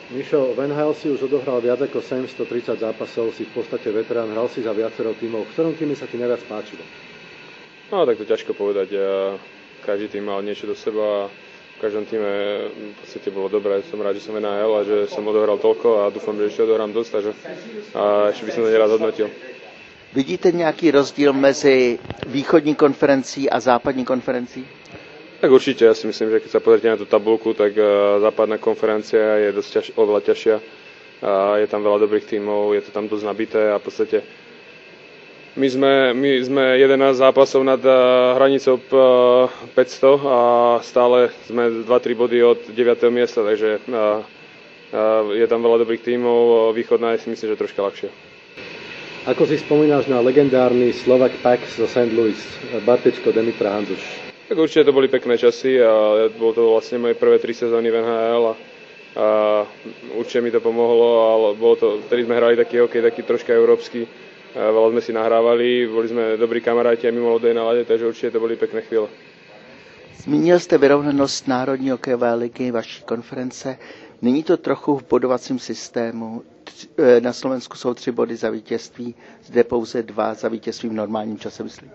Mišo, v NHL si už odohral viac ako 730 zápasov, si v podstate veterán, hral si za viacero tímov. V ktorom týme sa ti najviac páčilo? No, tak to ťažko povedať. Každý tým mal niečo do seba a v každom týme v podstate bolo dobré. Som rád, že som v NHL a že som odohral toľko a dúfam, že ešte odohrám dosť, takže ešte by som to neraz hodnotil. Vidíte nějaký rozdíl mezi východní konferencí a západní konferencí? Tak určite, ja si myslím, že keď sa pozrite na tú tabuľku, tak západná konferencia je oveľa ťažšia. Je tam veľa dobrých tímov, je to tam dosť nabité a v podstate my sme 11 zápasov nad hranicou 500 a stále sme 2-3 body od 9. miesta, takže je tam veľa dobrých tímov, východná je si myslím, že troška ľahšia. Ako si spomínaš na legendárny Slovak Pack zo St. Louis, Bartečko, Demitra, Hanzuš? Tak určite to boli pekné časy a bolo to vlastne moje prvé 3 sezóny v NHL a určite mi to pomohlo, ale vtedy sme hrali taký hokej, taký troška európsky, veľa sme si nahrávali, boli sme dobrí kamaráti a mimo lodej na lade, takže určite to boli pekné chvíle. Zmínil jste vyrovnanost Národní hokejové ligy, vaší konference. Není to trochu v bodovacím systému? Na Slovensku jsou 3 body za vítězství, zde pouze 2 za vítězství v normálním čase, myslím.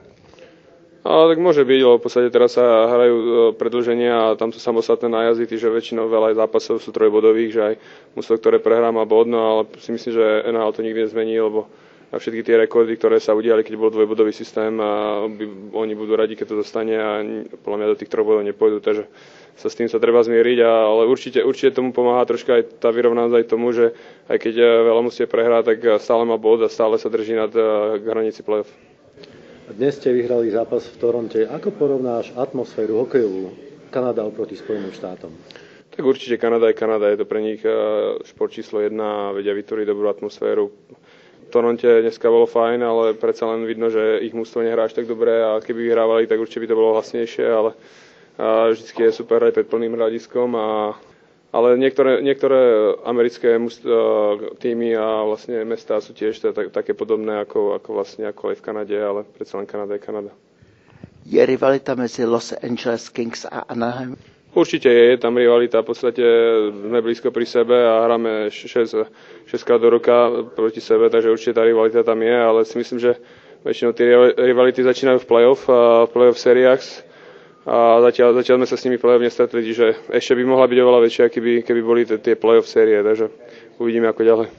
Tak môže byť, lebo v podstate teraz sa hrajú predĺženia a tam sú samostatné nájazdy, že väčšinou veľa zápasov sú trojbodových, že aj mužstvo, ktoré prehrá, má bodno, ale si myslím, že NHL to nikdy nezmení, lebo všetky tie rekordy, ktoré sa udiali, keď bol dvojbodový systém, oni budú radi, keď to dostane a podľa mňa do tých 3 bodov nepôjdu, takže sa s tým sa treba zmieriť, ale určite tomu pomáha troška aj tá vyrovnanosť aj tomu, že aj keď veľa mužstiev prehrá, tak stále má bod a stále sa drží nad hranici play-off. Dnes ste vyhrali zápas v Toronte. Ako porovnáš atmosféru hokejovú Kanada oproti Spojeným štátom? Tak určite Kanada je Kanada. Je to pre nich šport číslo 1 a vedia vytvoriť dobrú atmosféru. V Toronte dneska bolo fajn, ale predsa len vidno, že ich mužstvo nehrá až tak dobre a keby vyhrávali, tak určite by to bolo hlasnejšie, ale vždycky je super aj pred plným hľadiskom ale niektoré americké týmy a vlastne mestá sú tiež také podobné ako aj v Kanade, ale predsa len Kanada je Kanada. Je rivalita mezi Los Angeles Kings a Anaheim? Určite je tam rivalita, v podstate sme blízko pri sebe a hráme 6 krát do roka proti sebe, takže určite tá rivalita tam je, ale si myslím, že väčšinou tie rivality začínajú v playoff sériách. A zatiaľ sme sa s nimi play-off nestretli, že ešte by mohla byť oveľa väčšia, keby boli tie play-off série, takže uvidíme ako ďalej.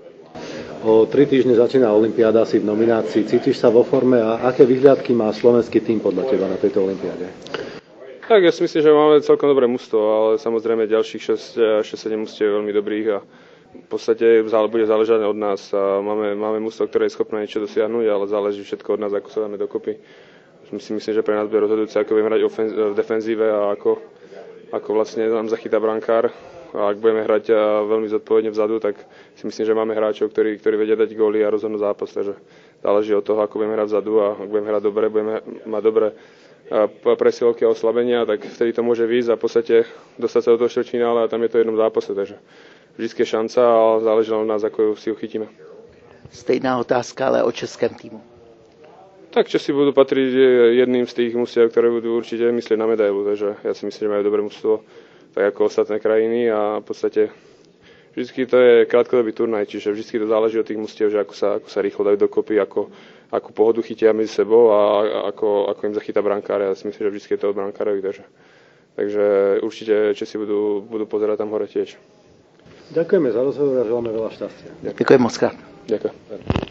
O 3 týždne začína olympiáda, si v nominácii. Cítiš sa vo forme a aké vyhliadky má slovenský tým podľa teba na tejto olympiáde? Tak ja si myslím, že máme celkom dobré mužstvo, ale samozrejme ďalších 6-7 mužstiev je veľmi dobrých a v podstate bude záležať od nás. Máme mužstvo, ktoré je schopné niečo dosiahnuť, ale záleží všetko od nás, ako sa dáme dokopy. Myslím, že pre nás bude rozhodujúce, ako budeme hrať v defenzíve a ako vlastne nám zachytá brankár. A ak budeme hrať veľmi zodpovedne vzadu, tak si myslím, že máme hráčov, ktorí vedia dať góly a rozhodnú zápas. Takže záleží od toho, ako budeme hrať vzadu a ak budeme hrať dobre, budeme mať dobré presilovky a oslabenia, tak vtedy to môže výjsť a v podstate dostať sa do toho štvrťfinále a tam je to v jednom zápase. Takže vždy je šanca, ale záleží od nás, ako si ju chytíme. Stejná otázka, ale o českém týmu. Tak Česi budú patriť jedným z tých mužstiev, ktoré budú určite myslieť na medailu, takže ja si myslím, že majú dobré mužstvo, tak ako ostatné krajiny a v podstate vždy to je krátkodobý turnaj, čiže vždy to záleží od tých mužstiev, že ako sa rýchlo dajú dokopy, akú pohodu chytia medzi sebou a ako im zachytá brankár. Ja si myslím, že vždy je to od brankárovi, takže určite Česi budú pozerať tam hore tiež. Ďakujeme za rozhovor a želáme veľa šťastia. Ďakujem moc krát. Ďakujem.